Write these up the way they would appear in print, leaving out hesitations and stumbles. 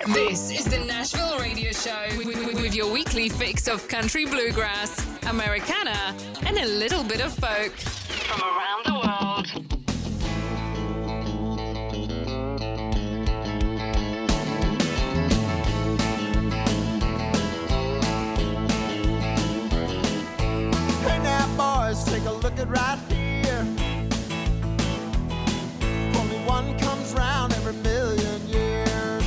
This is the Nashville Radio Show with your weekly fix of country bluegrass, Americana, and a little bit of folk from around the world. Hey now, boys, take a look at right here. Only one comes round every million years.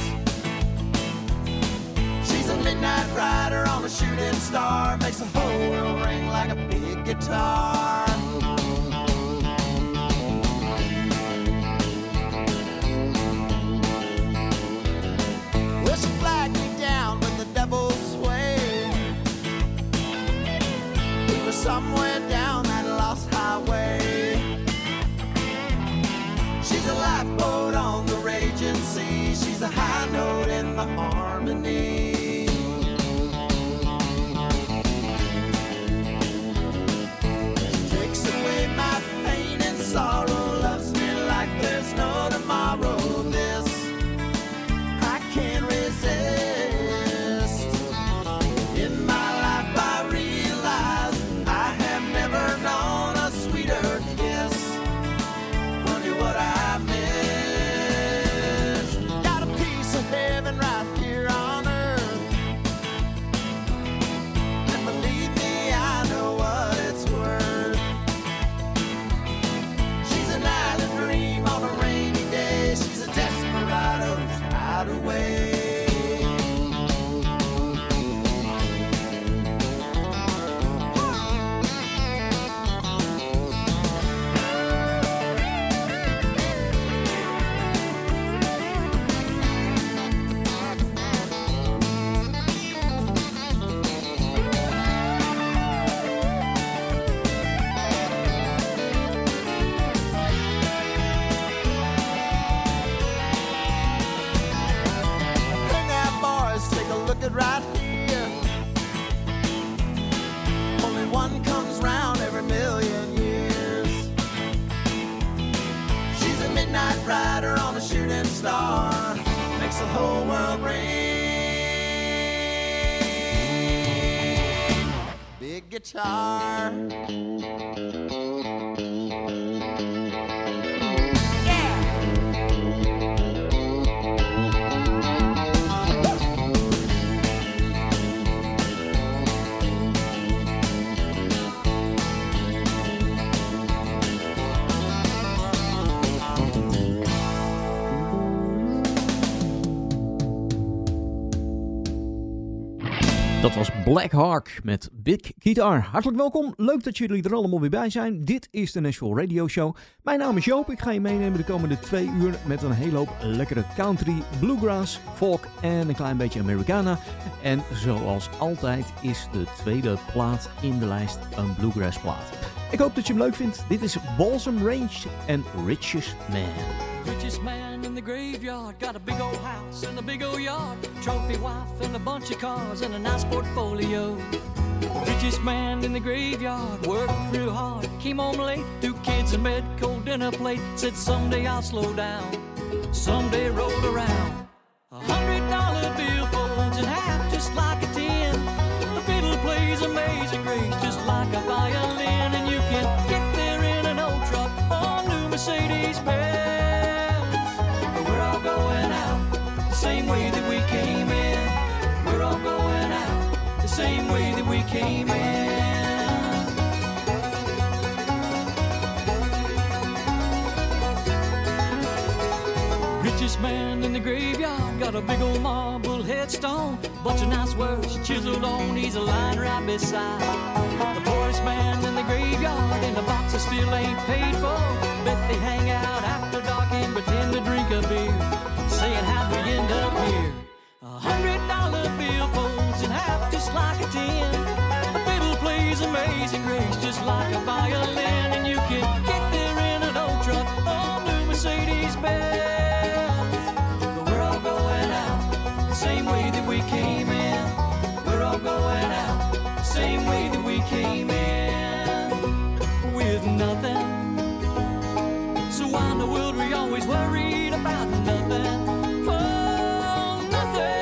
She's a midnight rider on a shooting star, makes the whole world ring like a big guitar. Well, she flagged me down with the devil's sway. We were somewhere down that lost highway. She's a lifeboat on the raging sea. She's a high note in the harmony. Takes away my pain and sorrow, loves me like there's no tomorrow. This I can't resist. In my life I realize I have never known a sweeter kiss. Honey, what I miss. Got a piece of heaven right here on earth, and believe me, I know what it's worth. She's an island dream on a rainy day. She's a desperado who's hideaway. Hey now, boys, take a look at right here. Only one comes round every million years. She's a midnight rider on a shooting star, makes the whole world ring. Big guitar. Dat was Black Hawk met Big Guitar. Hartelijk welkom, leuk dat jullie er allemaal weer bij zijn. Dit is de Nashville Radio Show. Mijn naam is Joop, ik ga je meenemen de komende 2 uur met een hele hoop lekkere country, bluegrass, folk en een klein beetje Americana. En zoals altijd is de tweede plaat in de lijst een bluegrass plaat. Ik hoop dat je hem leuk vindt. Dit is Balsam Range en Richest Man. Richest man in the graveyard, got a big old house and a big old yard, trophy wife and a bunch of cars and a nice portfolio. Richest man in the graveyard, worked real hard, came home late, 2 kids in bed, cold dinner plate, said someday I'll slow down, someday rolled around. $100 bill folds in half just like a 10, the fiddle plays Amazing Grace just like a violin, and you can get there in an old truck or new Mercedes Benz. We're all going out the same way that we came in. We're all going out the same way that we came in. Richest man in the graveyard, got a big old marble headstone, bunch of nice words chiseled on, he's a line right beside the poorest man in the graveyard, and the boxes still ain't paid for. Bet they hang out after dark and pretend to drink a beer, saying how'd we end up here. $100 bill folds in half just like a 10, the fiddle plays Amazing Grace just like a violin, and you can get there in an old truck or new Mercedes Benz. But we're all going out the same way that we came in. We're all going out the same way that we came in, with nothing. So why in the world we always worried about nothing? Oh, nothing.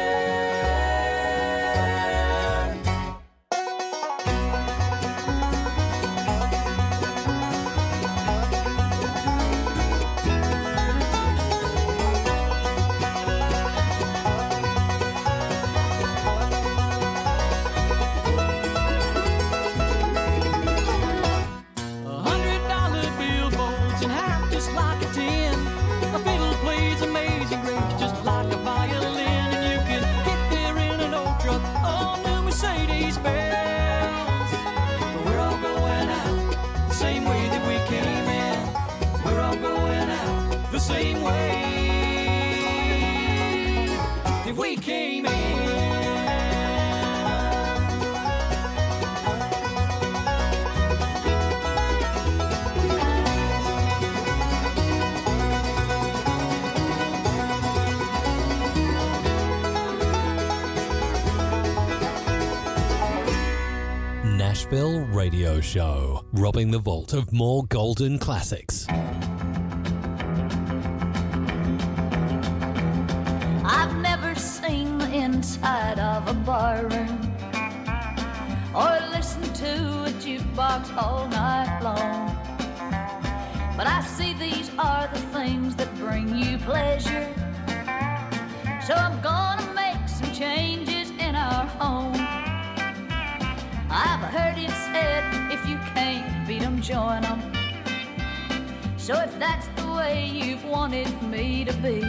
we came in. Nashville Radio Show, robbing the vault of more golden classics. I've never seen the inside of a barroom or listened to a jukebox all night long, but I see these are the things that bring you pleasure, so I'm gonna make some changes in our home. I've heard it said, if you can't beat 'em, join 'em. So if that's the way you've wanted me to be,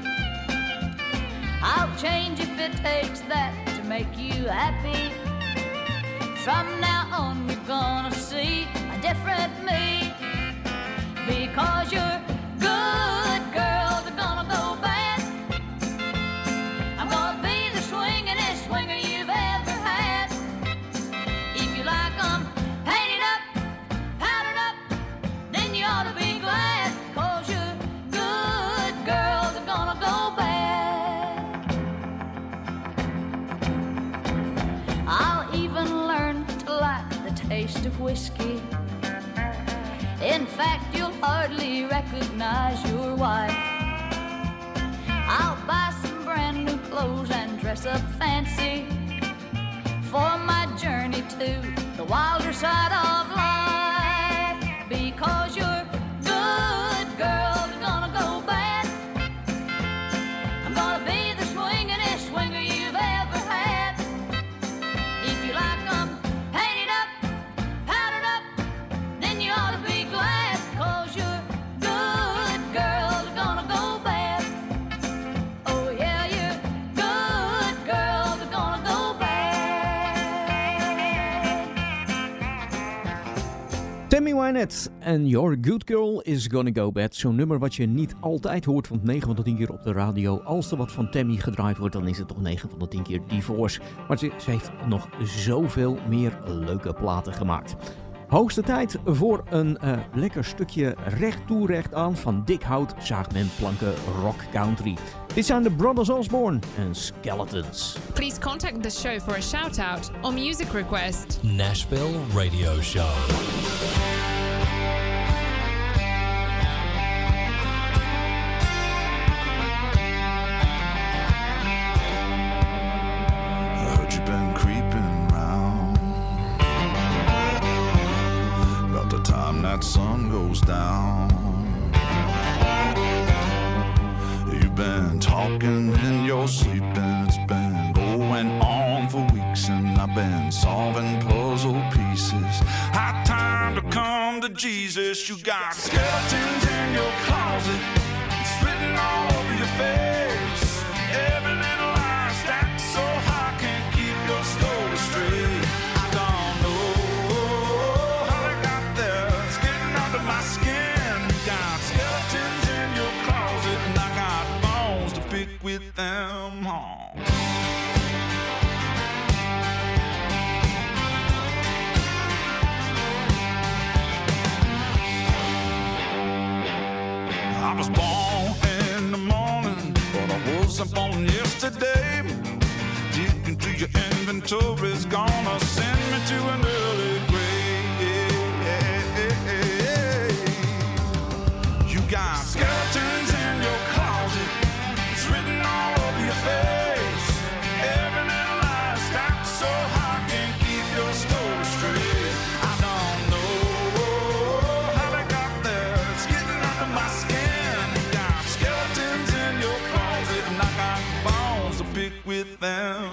I'll change if it takes that to make you happy. From now on we're gonna see a different me, because you're good girls are gonna go bad. I'm gonna be the swingin'est swinger you've ever had. If you like 'em painted up, powdered up, then you ought to be glad, 'cause your good girls are gonna go bad. I'll even learn to like the taste of whiskey. In fact, you'll hardly recognize your wife. I'll buy some brand new clothes and dress up fancy for my journey to the wilder side of life, because your good girls are gonna go bad. I'm gonna be the swingin'est swinger you've ever had. If you like 'em painted up, powdered up, then you ought to be glad, 'cause your good girls are gonna go bad. Oh yeah, your good girls are gonna go bad. Tammy Wynette en Your Good Girl is Gonna Go Bad. Zo'n nummer wat je niet altijd hoort, want 9 van de 10 keer op de radio. Als er wat van Tammy gedraaid wordt, dan is het toch 9 van de 10 keer Divorce. Maar ze heeft nog zoveel meer leuke platen gemaakt. Hoogste tijd voor een lekker stukje recht toe recht aan van dik hout zaagmentplanken rock country. Dit zijn de Brothers Osborne en Skeletons. Please contact the show for a shout-out or music request. Nashville Radio Show. I heard you've been creeping round about the time that sun goes down. You've been talking in your sleep and it's been going on for weeks, and I've been solving puzzle pieces. High time to come to Jesus. You got skeletons in your closet, it's written all over your face. Every little lie stacked so high, can't keep your story straight. I don't know how they got there, it's getting under my skin. You got skeletons in your closet, and I got bones to pick with them all. I was born in the morning, but I wasn't born yesterday. Dig into your inventory's gonna send me to an early grave. You got skeletons in your closet, it's written all over your face. Every little lie stacked so high, can't keep your story straight. I don't know how they got there, it's getting under my skin. You got skeletons in your closet, and I got bones to pick with them.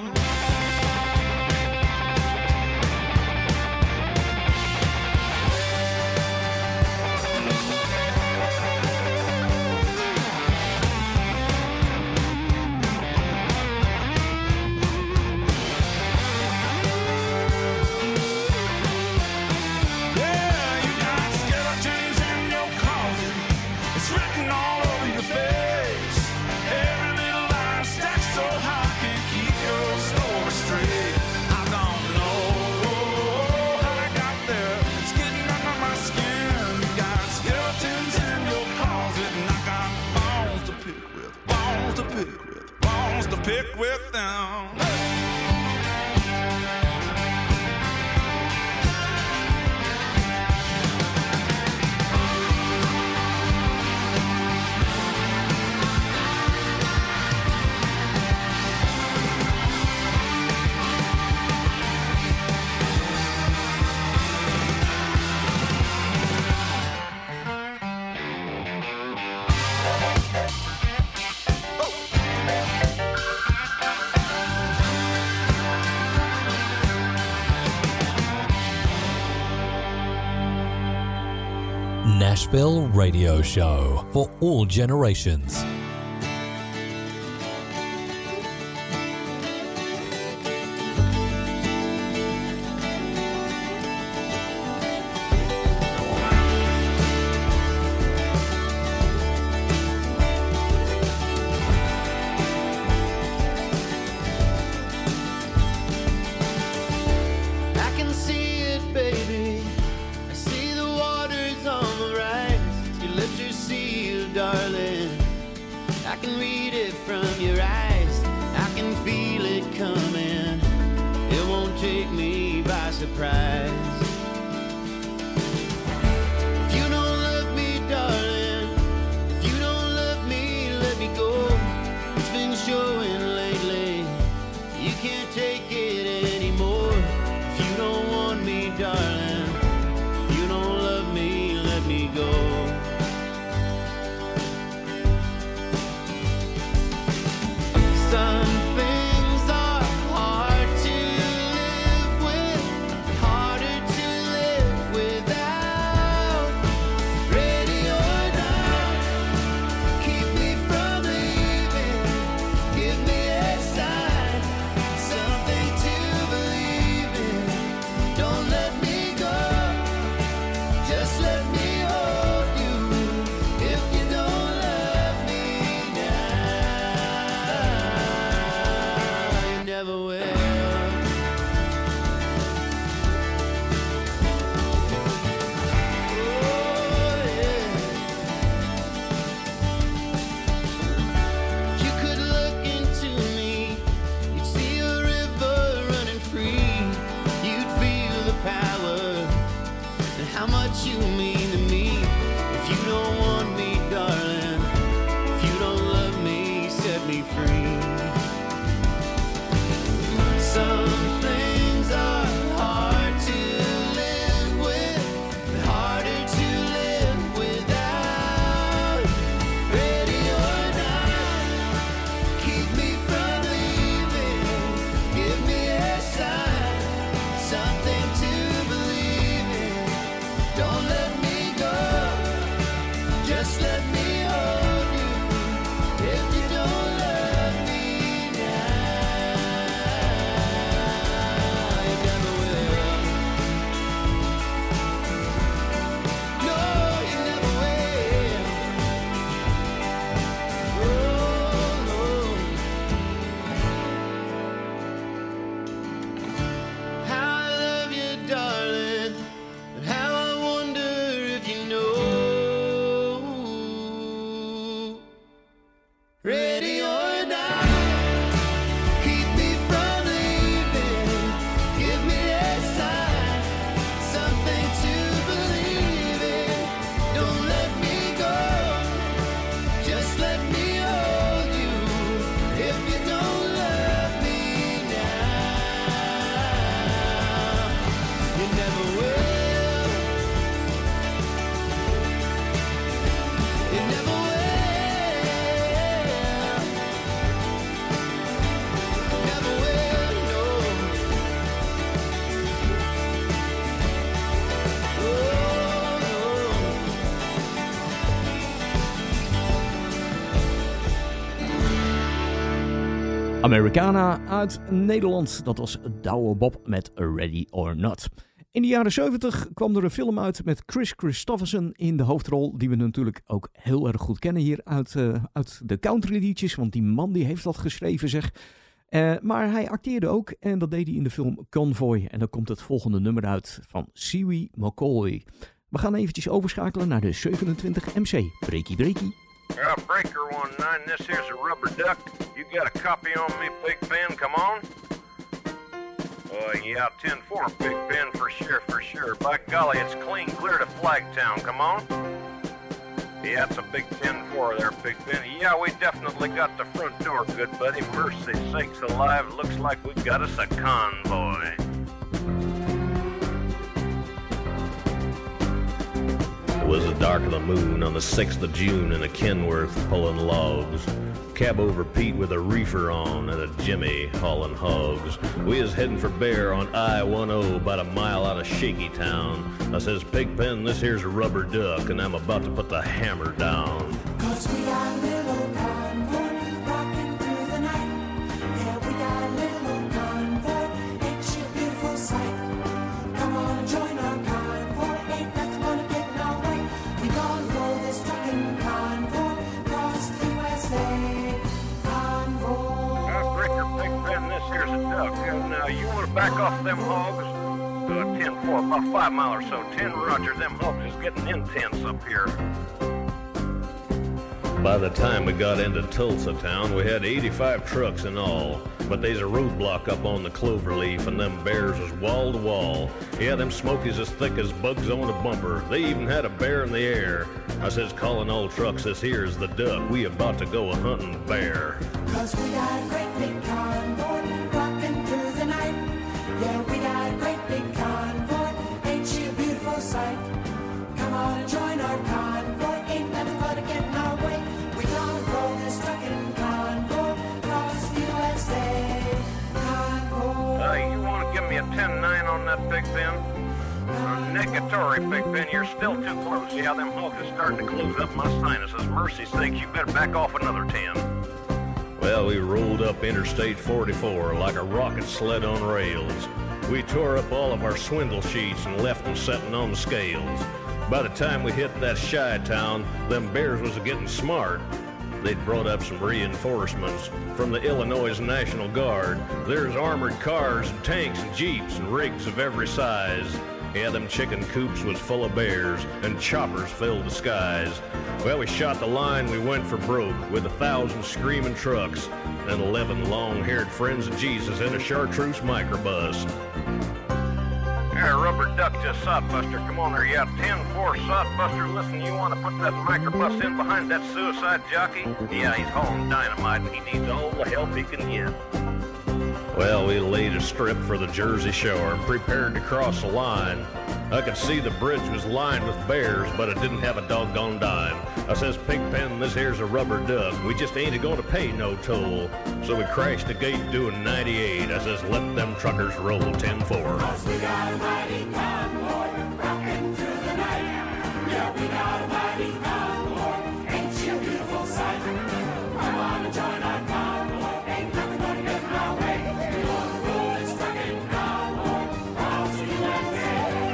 It's written all over your face. Every little lie stacked so high, stick with them. Nashville Radio Show for all generations. Americana uit Nederland. Dat was Douwe Bob met Ready or Not. In de jaren 70 kwam er een film uit met Chris Christopherson in de hoofdrol. Die we natuurlijk ook heel erg goed kennen hier uit de countryliedjes. Want die man die heeft dat geschreven zeg. Maar hij acteerde ook en dat deed hij in de film Convoy. En dan komt het volgende nummer uit van Huey McCoy. We gaan eventjes overschakelen naar de 27 MC. Breaky breaky. Breaker 19, this here's a rubber duck. You got a copy on me, Big Ben? Come on. Yeah, 10-4, Big Ben, for sure. By golly, it's clean clear to Flagtown. Come on. Yeah, it's a big 10-4 there, Big Ben. Yeah, we definitely got the front door, good buddy. Mercy sakes alive, looks like we got us a convoy. It was the dark of the moon on the 6th of June in a Kenworth pulling logs. Cab over Pete with a reefer on and a Jimmy hauling hogs. We is heading for Bear on I-10 about a mile out of Shaky Town. I says, Pigpen, this here's a rubber duck and I'm about to put the hammer down. 'Cause we got a little convoy rocking through the night. Yeah, we got a little convoy, ain't she a beautiful sight? Come on and join our convoy, ain't nothing gonna get in our way. We gonna roll this trucking convoy across the USA. Breaker, Pigpen, this here's a duck. Now, you want to back off them hogs? 10-4, about 5 mile or so. 10 Roger, them hogs is getting intense up here. By the time we got into Tulsa town, we had 85 trucks in all. But there's a roadblock up on the Cloverleaf, and them bears was wall to wall. Yeah, them smokies as thick as bugs on a bumper. They even had a bear in the air. I says, calling all trucks, this here's the duck. We about to go a-hunting bear. 'Cause we got a great big convoy rocking through the night. Yeah, we got a great big convoy, ain't she a beautiful sight? Come on and join our convoy, ain't nothing gonna get in our way. We gonna roll this trucking convoy across the USA. Convoy. You want to give me a 10-9 on that, Big Ben? Negatory, Big Ben, you're still too close. Yeah, them hogs are starting to close up my sinuses. Mercy sakes, you better back off another 10. Well, we rolled up Interstate 44 like a rocket sled on rails. We tore up all of our swindle sheets and left them setting on the scales. By the time we hit that Chi Town, them bears was getting smart. They'd brought up some reinforcements from the Illinois National Guard. There's armored cars and tanks and jeeps and rigs of every size. Yeah, them chicken coops was full of bears, and choppers filled the skies. Well, we shot the line, we went for broke, with 1,000 screaming trucks, and 11 long-haired friends of Jesus in a chartreuse microbus. Hey, rubber duck just sodbuster, come on there, yeah, 10-4 sodbuster. Listen, you want to put that microbus in behind that suicide jockey? Yeah, he's hauling dynamite, and he needs all the help he can get. Well, we laid a strip for the Jersey Shore and prepared to cross the line. I could see the bridge was lined with bears, but it didn't have a doggone dime. I says, Pigpen, this here's a rubber duck. We just ain't gonna pay no toll. So we crashed the gate doing 98. I says, let them truckers roll 10-4. 'Cause we got a mighty convoy rocking through the night. Yeah, we got a mighty convoy, ain't she a beautiful sight? Come on and join our convoy, ain't nothing gonna get in our way. We gonna roll this trucking convoy across the USA.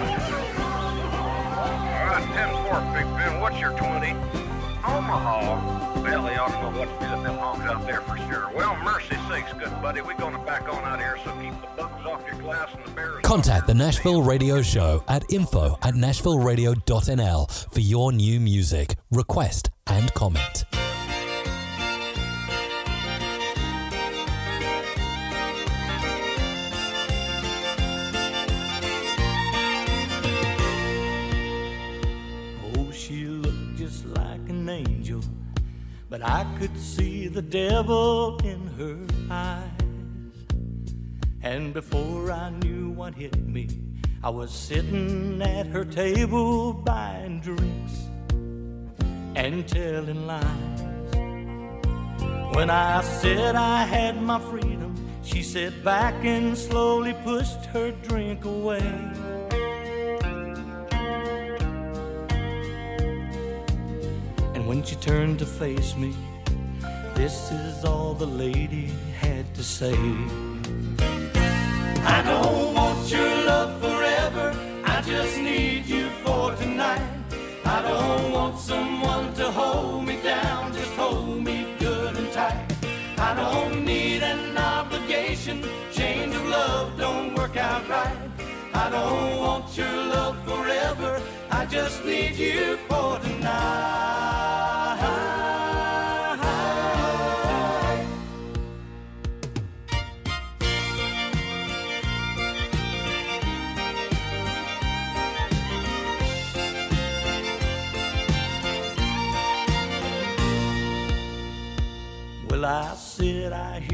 All right, 10-4, Big Ben, what's your 20? Omaha. Well, they ought to know what to do with them hogs out there for sure. Well, mercy sakes, good buddy, we're going to back on out here, so keep the bugs off your glass and the bears. Contact the Nashville Radio Show at info@nashvilleradio.nl for your new music, request and comment. Oh, she looked just like an angel, but I could see the devil in her eyes. And before I knew what hit me, I was sitting at her table buying drinks and telling lies. When I said I had my freedom, she sat back and slowly pushed her drink away. And when she turned to face me, this is all the lady had to say. I don't want your love forever, I just need you for tonight. I don't want someone to hold me down, just hold me good and tight. I don't need an obligation, change of love don't work out right. I don't want your love forever, I just need you for tonight.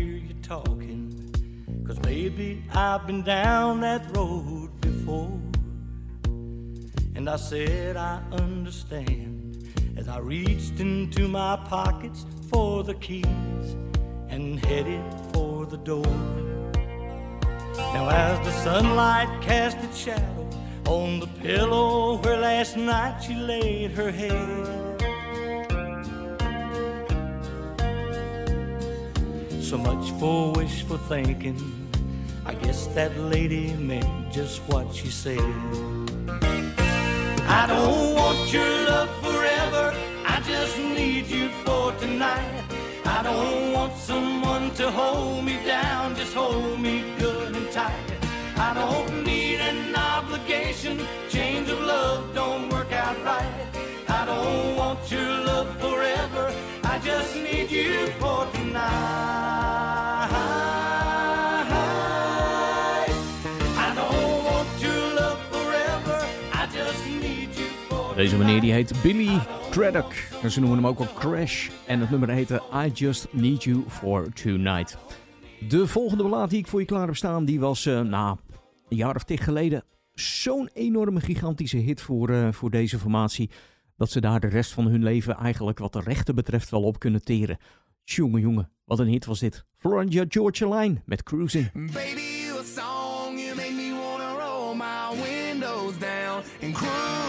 hear you talking, 'cause baby, I've been down that road before. And I said I understand as I reached into my pockets for the keys and headed for the door. Now as the sunlight cast its shadow on the pillow where last night she laid her head, so much for wishful thinking, I guess that lady meant just what she said. I don't want your love forever, I just need you for tonight. I don't want someone to hold me down, just hold me good and tight. I don't need an obligation, change of love don't work out right. I don't want your love forever, I just need you for tonight. I don't want your love forever, I just need you for Deze meneer die heet Billy Craddock. En ze noemen hem ook al Crash. En het nummer heette I Just Need You For Tonight. De volgende ballade die ik voor je klaar heb staan, die was een jaar of 10 geleden zo'n enorme gigantische hit voor deze formatie, dat ze daar de rest van hun leven eigenlijk wat de rechten betreft wel op kunnen teren. Jongen, wat een hit was dit. Florida Georgia Line met Cruising. Baby, you a song, you make me wanna roll my windows down and cruise.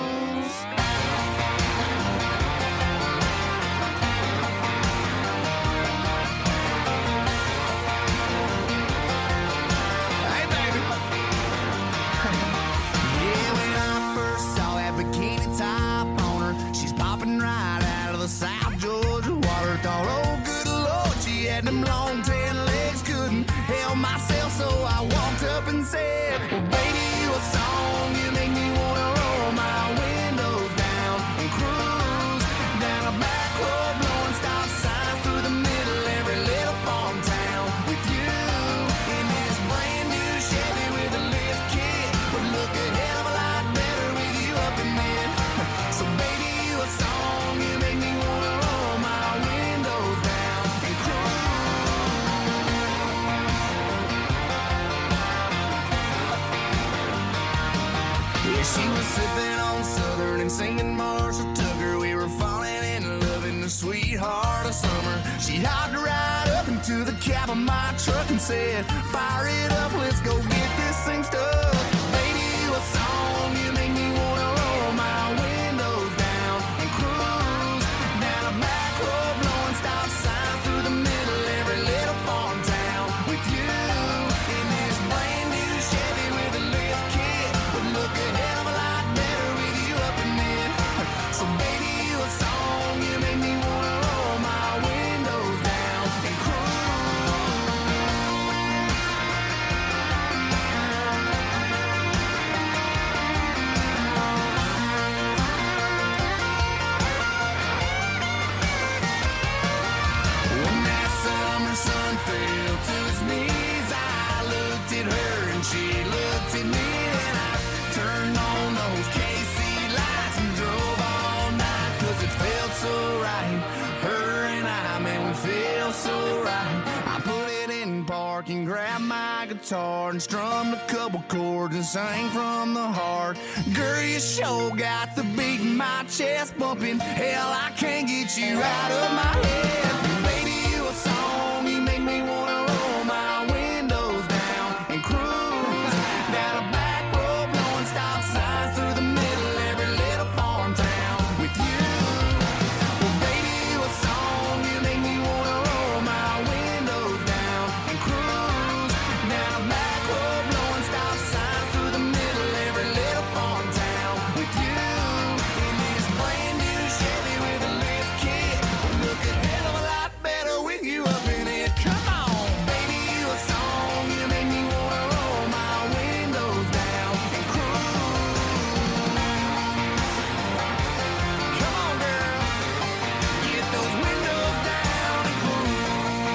Hey, baby. Yeah, when I first saw that bikini top on her, she's popping right out of the South Georgia water. Thought, oh, good Lord, she had them long tan legs, couldn't help myself, so I walked up and said, well, baby, you a song, you make me wanna roll my windows down and cruise down a back road, blowing stop signs through the middle every little farm town with you in this brand new Chevy with a lift kit. Would look a hell of a lot better with you up in it. So baby, you a song, you make me wanna roll my windows down and cruise. Yeah, she was sipping on Southern and singing Marshall Tucker. We were falling in love in the sweetheart of summer. She hopped right up into the cab of my truck and said, fire it up, let's go get this thing stuck. Baby, you a song, you make me wanna roll my windows down and cruise down a back road, blowing stop signs through the middle every little farm town with you in this brand new Chevy with a lift kit. Would look a hell of a lot better with you up in it. So baby, you a song, you make me wanna roll my windows down and cruise. When that summer sun fell to his knees, I looked at her and she looked at me, and I turned on those KC lights and drove all night, 'cause it felt so right. Her and I, man, we feel so right. I put it in park and grabbed my guitar and strummed a couple chords and sang from the heart. Girl, you sure got the beat in my chest bumping. Hell, I can't get you out of my head. Baby, you a song, you make me wanna roll my windows down and cruise down a back road, blowing stop signs through the middle every little farm town with you. Well, baby, you a song, you make me wanna roll my windows down and cruise down a back road, blowing stop signs through the middle every little farm town with you in this brand new Chevy with a lift kit. Look a hell of a lot better with you up in it. Come on, baby, you a song, you make me wanna roll my windows down and cruise. Come on, girl, get those windows down and cruise.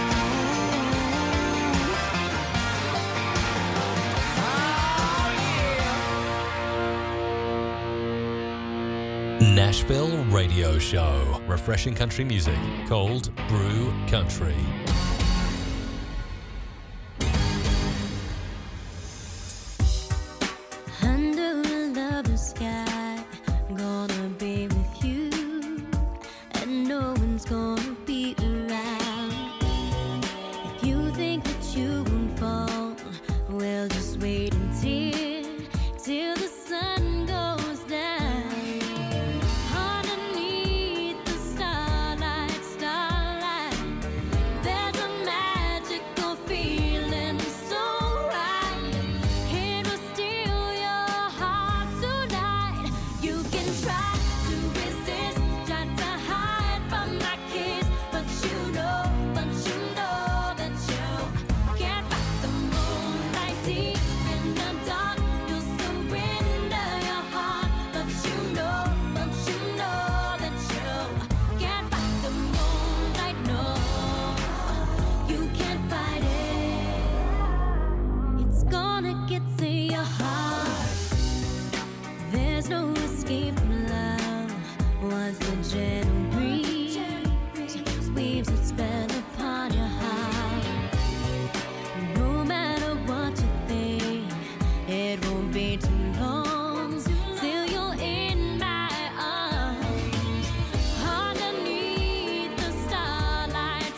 Oh, yeah. Nashville Radio Show. Refreshing country music. Cold Brew Country. you won't fall. We'll just wait till the sun goes down. Underneath the starlight, there's a magical feeling so right. It will steal your heart tonight. You can try to resist, try to hide from my kiss, but you know that you can't fight the moonlight deep in the dark. You'll surrender your heart, but you know that you can't fight the moonlight. No, you can't fight it. It's gonna get to your heart. There's no escape from love. Once the gentle breeze weaves its spell upon your heart, no matter what you think, it won't be too long till you're in my arms. Underneath the starlight,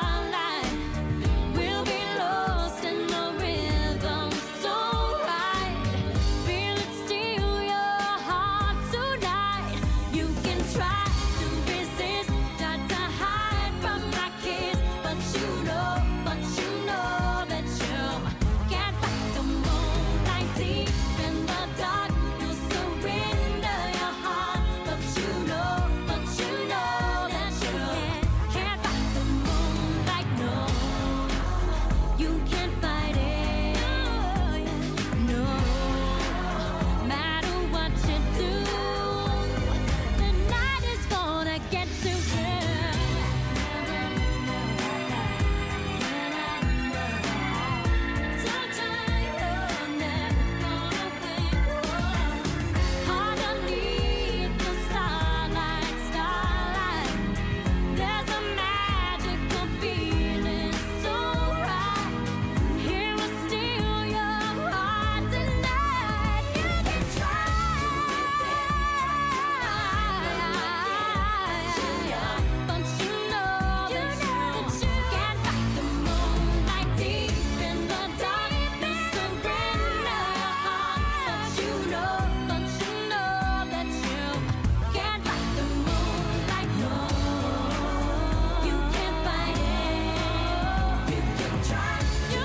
we'll be lost in the rhythm so right. Feel it steal your heart tonight. You can try to resist, try to hide from my kiss, but you know that you can't fight the moonlight deep in the dark. You surrender your heart, but you know that you can't fight the moonlight. No, you can't fight it. No, matter what you do, the night is gonna get to you. Underneath the starlight, there's a magical feeling so right. Here will steal your heart tonight. You can try, but you know that you can't fight the moonlight deep in the dark. You surrender your heart, but you know that you can't fight the moonlight. No, you can't fight it. You can try to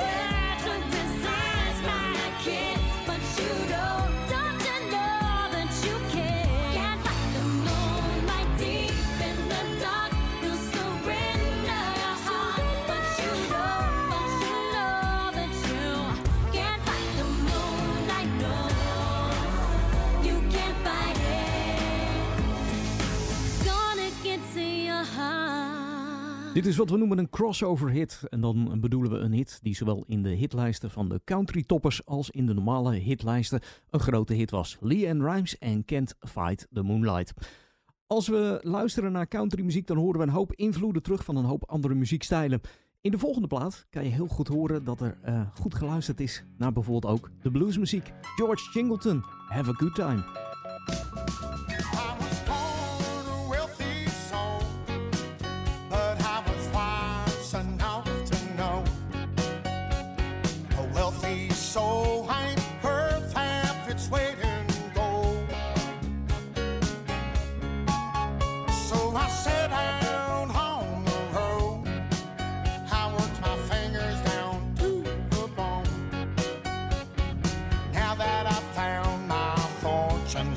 resist my kiss, but you don't you know that you can't fight the moonlight deep in the dark. You surrender your heart, but you know that you can't fight the moonlight. No, you can't fight it. It's gonna get to your heart. Dit is wat we noemen een crossover hit. En dan bedoelen we een hit die zowel in de hitlijsten van de country toppers als in de normale hitlijsten een grote hit was. LeAnn Rimes en Can't Fight the Moonlight. Als we luisteren naar countrymuziek, dan horen we een hoop invloeden terug van een hoop andere muziekstijlen. In de volgende plaat kan je heel goed horen dat er goed geluisterd is naar bijvoorbeeld ook de bluesmuziek. George Singleton, Have a Good Time. I was born a wealthy soul, but I was wise enough to know a wealthy soul ain't worth half its weight in gold. So I sat down on the road, I worked my fingers down to the bone. Now that I found my fortune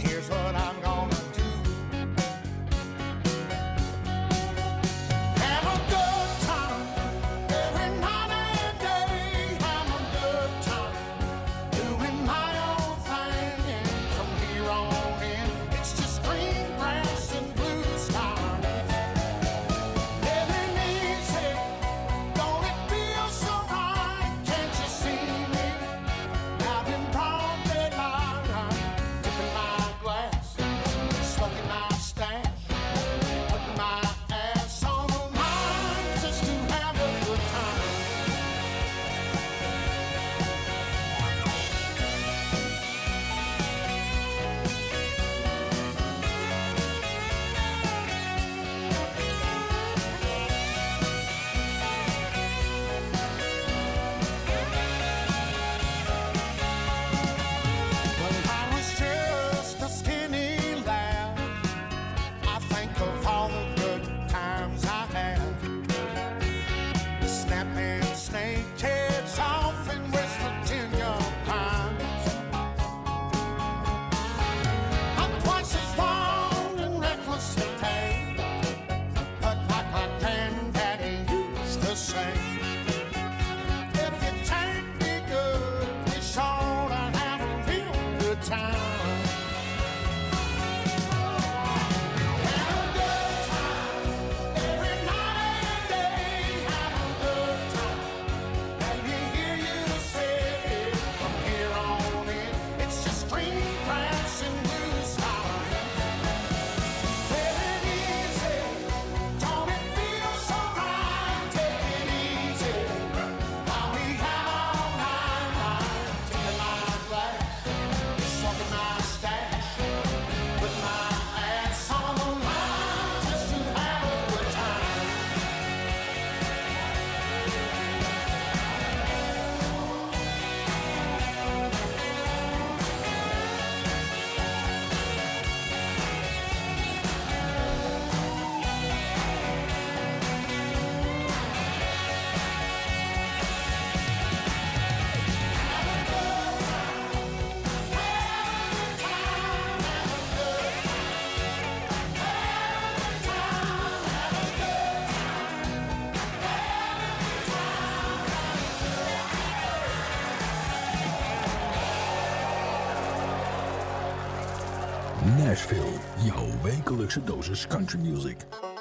Nashville, jouw wekelijkse dosis country music.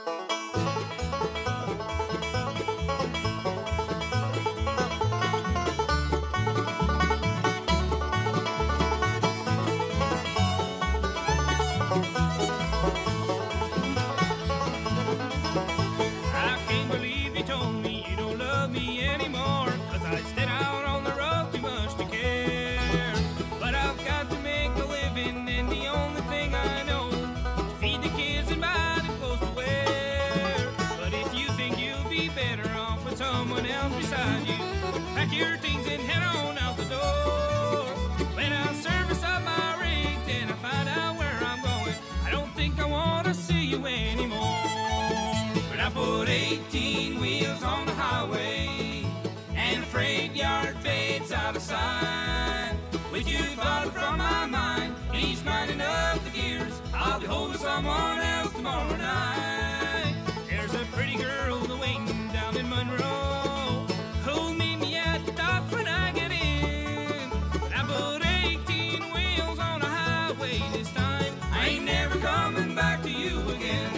Your things and head on out the door. When I service up my rig, then I find out where I'm going. I don't think I want to see you anymore. But I put 18 wheels on the highway, and the freight yard fades out of sight. With you falling from my mind, and he's grinding up the gears, I'll be holding someone else tomorrow night. There's a pretty girl waiting down in Monroe, who'll meet me at the dock when I get in. But I put 18 wheels on a highway this time, I ain't never coming back to you again.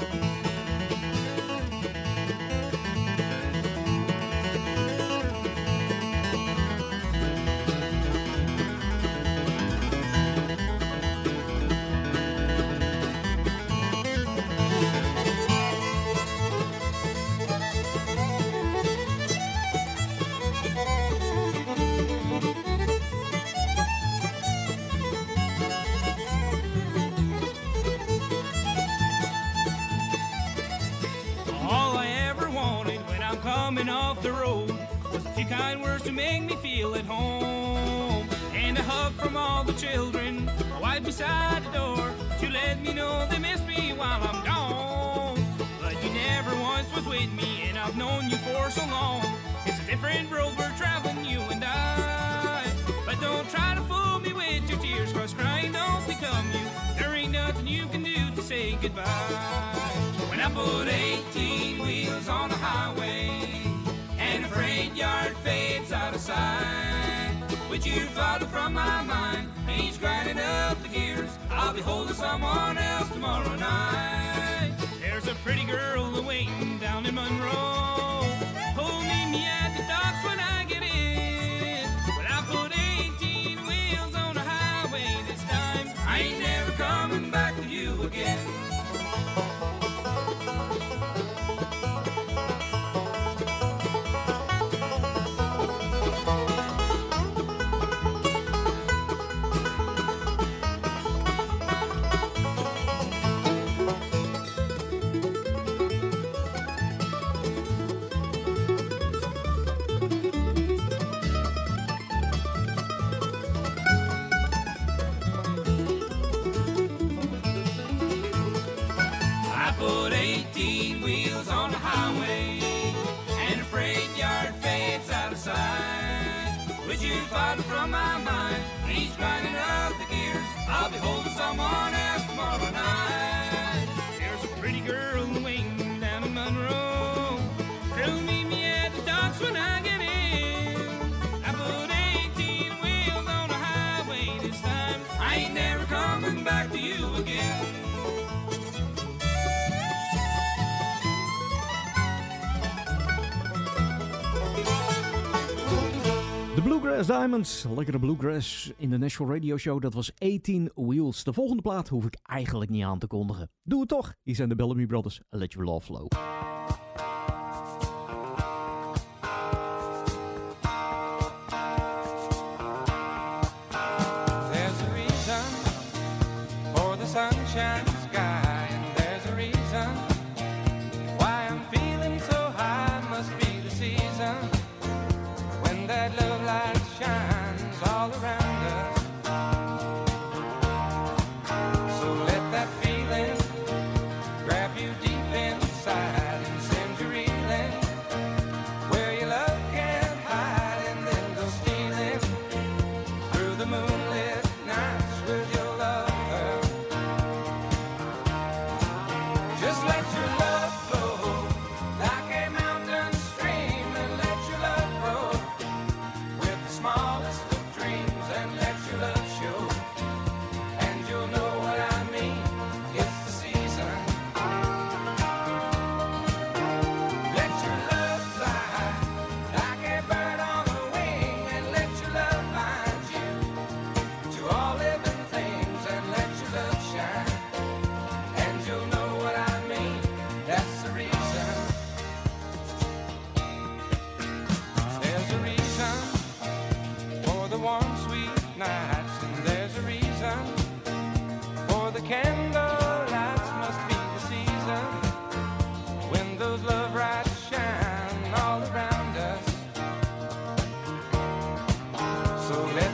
Coming off the road was a few kind words to make me feel at home, and a hug from all the children right beside the door to let me know they miss me while I'm gone. But you never once was with me, and I've known you for so long. It's a different road we're traveling, you and I. But don't try to fool me with your tears, 'cause crying don't become you. There ain't nothing you can do to say goodbye. When I put 18 wheels on the highway, and the freight yard fades out of sight, with you falling from my mind, and he's grinding up the gears, I'll be holding someone else tomorrow night. There's a pretty girl waiting down in Monroe, who'll meet me at the docks when I get in. But I put 18 wheels on the highway this time, I ain't never coming back to you again. Put 18 wheels on the highway, and the freight yard fades out of sight. With you fighting from my mind, and he's grinding up the gears, I'll be holding someone else tomorrow night. There's a pretty girl waiting down in Monroe, she'll meet me at the docks when I get in. I put 18 wheels on the highway this time, I ain't never coming back to you again. De Bluegrass Diamonds, lekkere bluegrass in de Nashville Radio Show. Dat was 18 Wheels. De volgende plaat hoef ik eigenlijk niet aan te kondigen. Doe het toch. Hier zijn de Bellamy Brothers. Let Your Love Flow. There's a reason for the sunshine sky, and there's a reason why I'm feeling so high. Must be the season when that love light shines all around us. So let that feeling grab you deep inside and say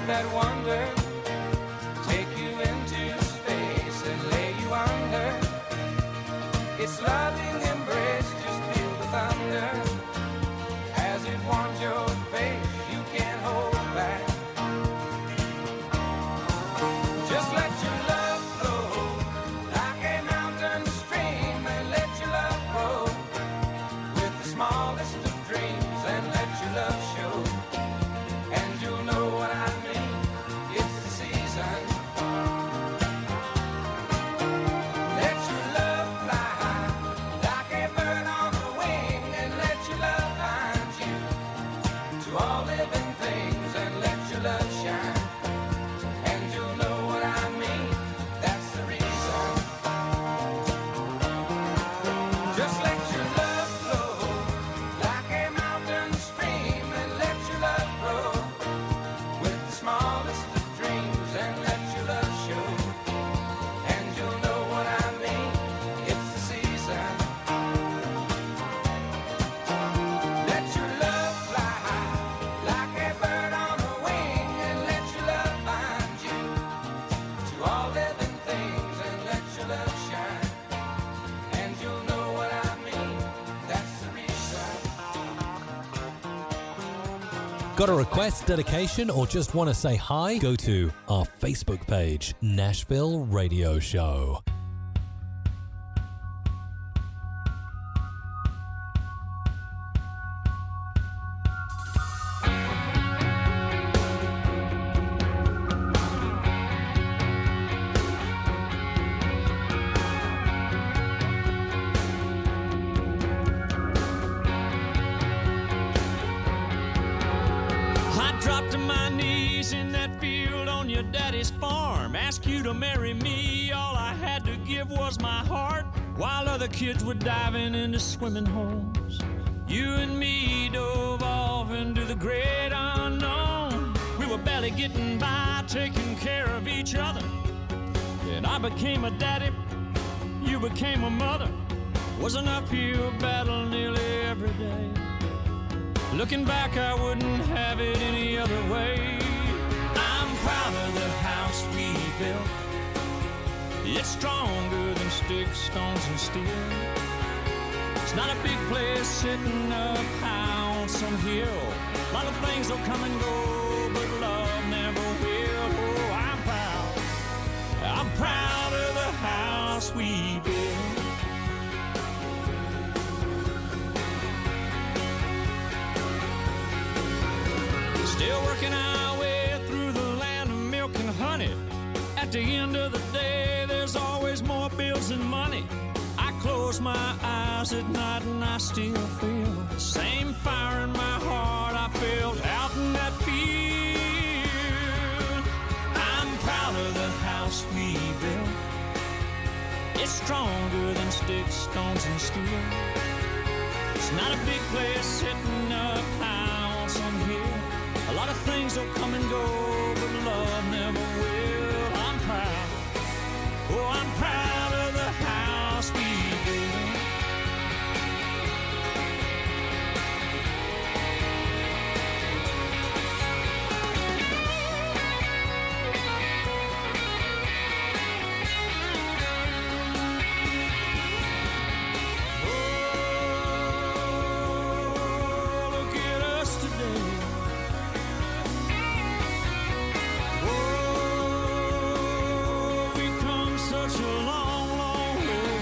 that wonder, take you into space and lay you under. Its loving embrace, just feel the thunder as it warms your face. You can't hold back. Just let your love flow like a mountain stream, and let your love grow with the smallest of dreams, and let your love show. And you'll know what I mean. It's the season. Let your love fly high like a bird on the wing, and let your love find you to all living things, and let your love shine. And you'll know what I mean. That's the reason. Just let your love flow like a mountain stream, and let your love grow with the smallest of dreams, and let your love show. And you'll know what I mean. It's the season. Let your love fly high like a bird on a wing, and let your love find you to all living things, and let your love shine. And you'll know what I mean. That's the reason. Got a request, dedication, or just want to say hi? Go to our Facebook page, Nashville Radio Show. I dropped to my knees in that field on your daddy's farm. Asked you to marry me. All I had to give was my heart. While other kids were diving into swimming holes, you and me dove off into the great unknown. We were barely getting by, taking care of each other. And I became a daddy, you became a mother. Was an uphill battle nearly every day. Looking back, I wouldn't have it any other way. I'm proud of the house we built. It's stronger than sticks, stones, and steel. It's not a big place sitting up high on some hill. A lot of things will come and go, but love never will. Oh, I'm proud. I'm proud of the house we built. Still working our way through the land of milk and honey. At the end of the day, there's always more bills than money. I close my eyes at night and I still feel the same fire in my heart I felt out in that field. I'm proud of the house we built. It's stronger than sticks, stones, and steel. It's not a big place sitting up high on some hill. A lot of things will come and go, but love never will. I'm proud. Oh, I'm proud of the house we built. Oh, look at us today. Such a long, long way.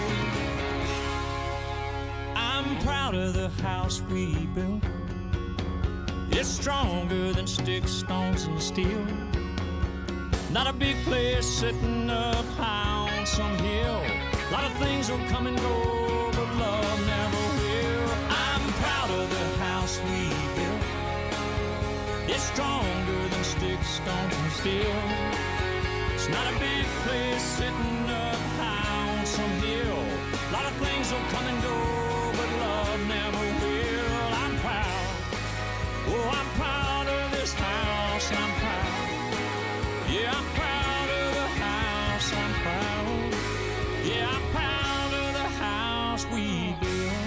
I'm proud of the house we built. It's stronger than sticks, stones, and steel. Not a big place sitting up high on some hill. A lot of things will come and go, but love never will. I'm proud of the house we built. It's stronger than sticks, stones, and steel. It's not a big place sitting up high on some hill. A lot of things will come and go, but love never will. I'm proud. Oh, I'm proud of this house. I'm proud. Yeah, I'm proud of the house. I'm proud. Yeah, I'm proud of the house we built.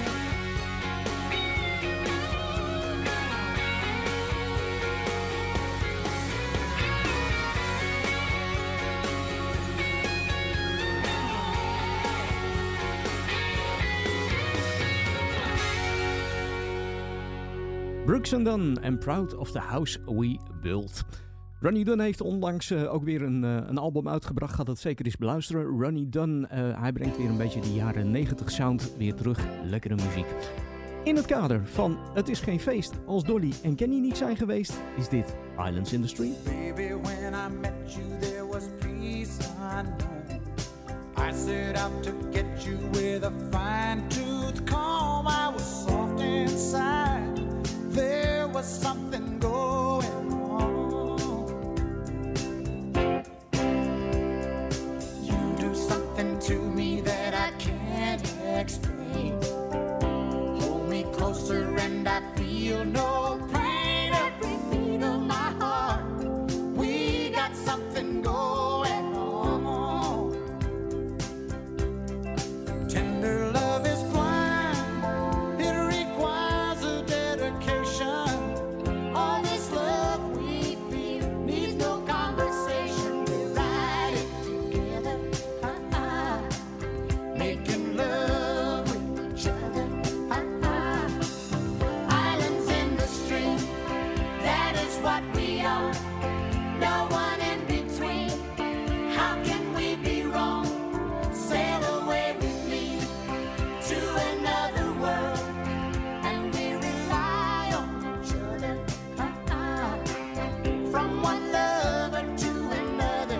Brooks and Dunn and Proud of the House We Built. Ronnie Dunn heeft onlangs ook weer een album uitgebracht. Ga dat zeker eens beluisteren. Ronnie Dunn, hij brengt weer een beetje die jaren 90 sound weer terug. Lekkere muziek. In het kader van Het is geen feest als Dolly en Kenny niet zijn geweest, is dit Islands in the Stream. Baby, when I met you, there was peace unknown. I set out to get you with a fine-tooth comb. I was soft inside. There was something going on. You do something to me that I can't explain. Hold me closer and I feel no pain. Every beat of my heart, we got something going on. Tender love is blind, it requires a dedication. All this love we feel needs no conversation. We ride it together, making love with each other. Islands in the stream, that is what we are. No one in between. How can we be wrong? Sail away with me to another world, and we rely on each other. From one lover to another.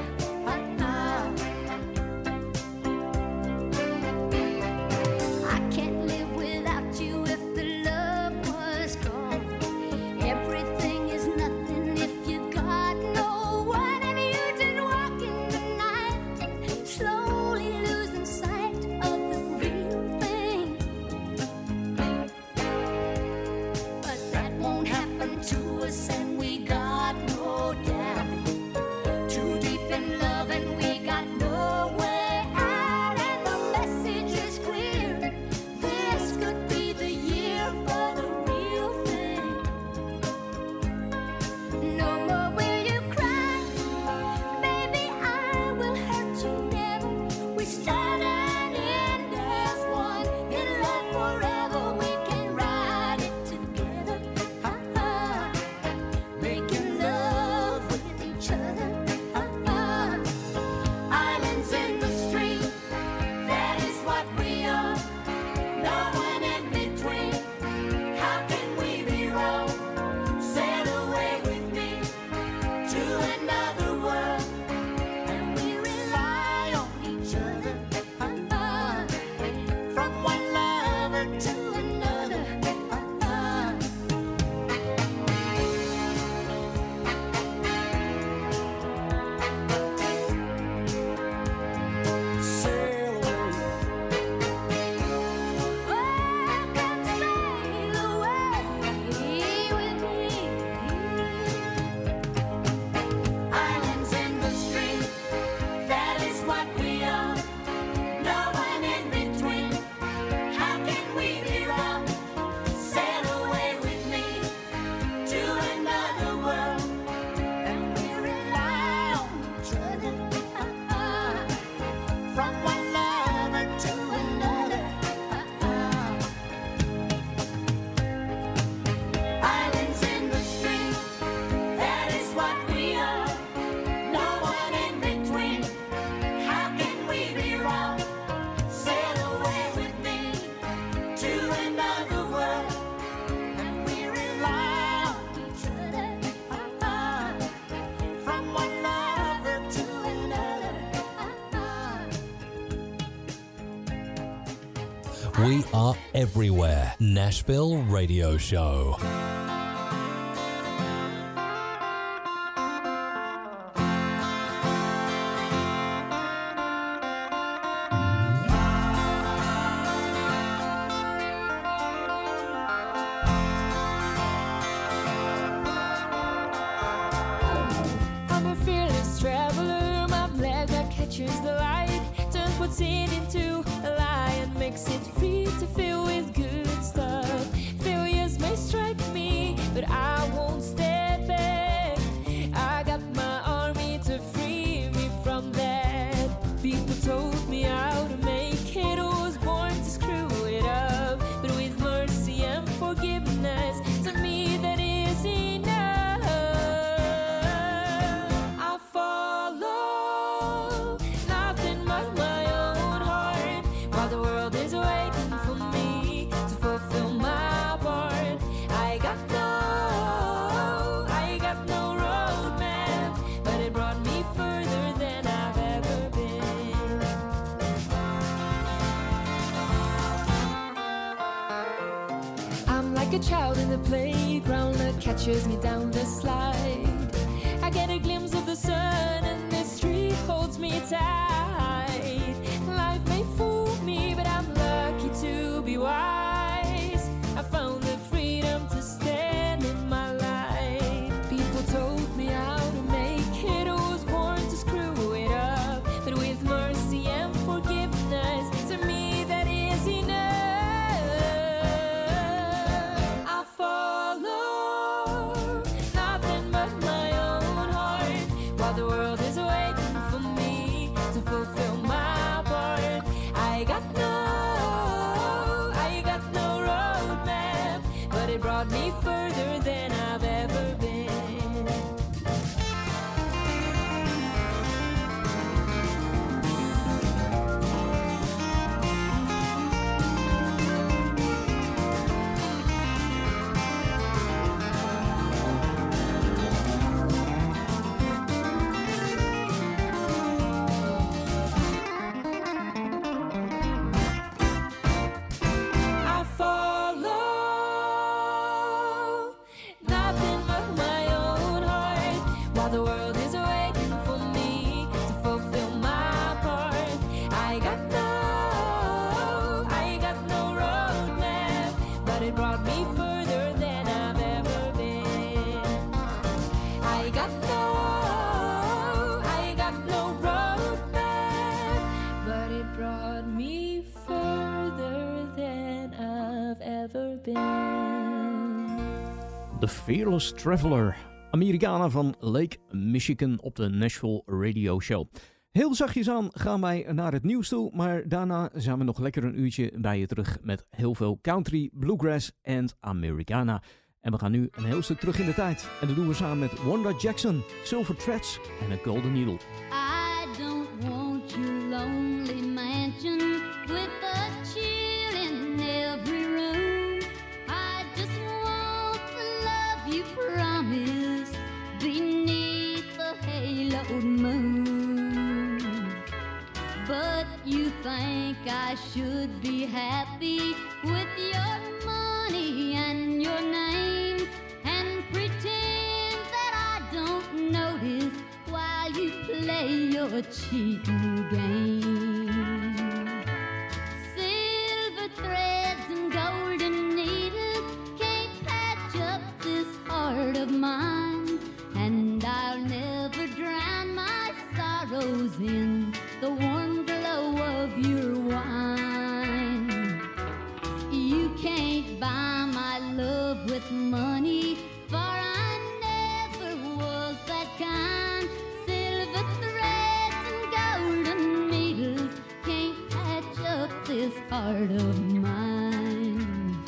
I can't live without you if the love was gone. Everything is nothing if you got no one, and you just walk in the night, slowly losing sight of the real thing. But that won't happen to us, and we got no doubt. Too deep in love, and we got no way out, and the message is clear. This could be the year for the real thing. No more will you cry, baby, I will hurt you never. We start and end as one, in love forever. We can ride it together, making love with each other. Islands in the stream, that is what we are. No one in between. How can we be wrong? Sail away with me to another world, and we rely on each other. From one lover to another. Sail away. Oh, come sail away with me. Islands in the stream, that is what we are. No one in between. How can we be wrong? Sail away with me to another world, and we rely on each other. From one lover to another. Islands in the stream, that is what we are. No one in between. How can we be wrong? Sail away with me to another world, and we rely on each other. From one lover to another. We are everywhere. Nashville Radio Show. I'm a fearless traveler. My black that catches the light, turns what's in into a lie, and makes it free to fill with good stuff. Failures may strike me, but I won't step back. I got my army to free me from that. People told me how to make it, I was born to screw it up, but with mercy and forgiveness, to me that a child in the playground that catches me down the slide. I get a glimpse of the sun and this tree holds me tight. Life may fool me, but I'm lucky to be wise. I found the freedom to stand in my light. People told me how to make it, I was born to screw it up. But with mercy and forgiveness, to me that is enough. I follow nothing but my own heart, while the world is waiting for me to fulfill my part. I got no roadmap, but it brought me further than I've ever been. I follow nothing but my own heart, while the world is waiting for me to fulfill my part. I got no roadmap, but it brought me further than I've ever been. I got no roadmap, but it brought me further than I've ever been. The Fearless Traveler, Americana van Lake Michigan op de Nashville Radio Show. Heel zachtjes aan gaan wij naar het nieuws toe, maar daarna zijn we nog lekker een uurtje bij je terug met heel veel country, bluegrass en Americana. En we gaan nu een heel stuk terug in de tijd. En dat doen we samen met Wanda Jackson, Silver Threads en A Golden Needle. I don't want your lonely mansion with a chill in every room. I just want the love you promised beneath the haloed moon. But you think I should be happy with your money and your name, and pretend that I don't notice while you play your cheating game. Silver threads and golden needles can't patch up this heart of mine, and I'll never drown my sorrows in the warm glow of your wine. You can't buy my love with money, for I never was that kind. Silver threads and golden needles can't patch up this heart of mine.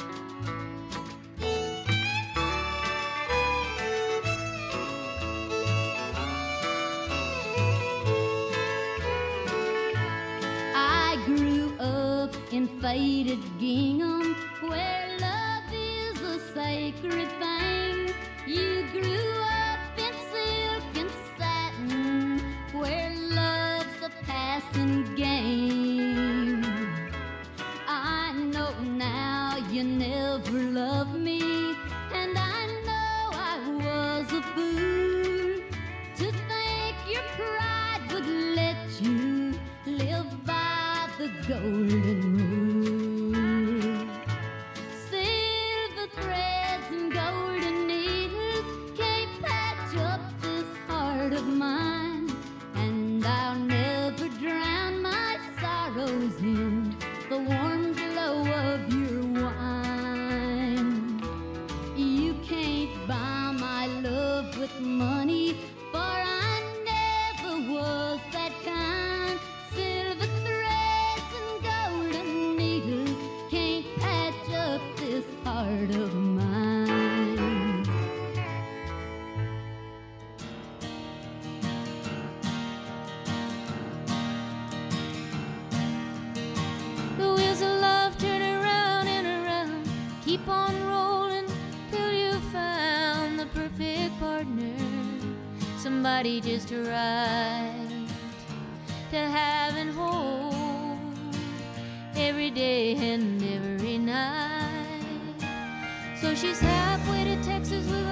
I grew up in faded gingham, where love is a sacred thing. You grew up in silk and satin, where love's the passing game. I know now you never loved me, and I know I was a fool to think your pride would let you live by the golden rule. Silver threads and golden needles can't patch up this heart of mine, and I'll never drown my sorrows in the warm glow of your wine. You can't buy my love with money, for I never was that kind. Silver threads and golden needles can't patch up this heart of mine. The wheels of love turn around and around, keep on rolling till you found the perfect partner. Somebody just right to have and hold every day and every night. So she's halfway to Texas with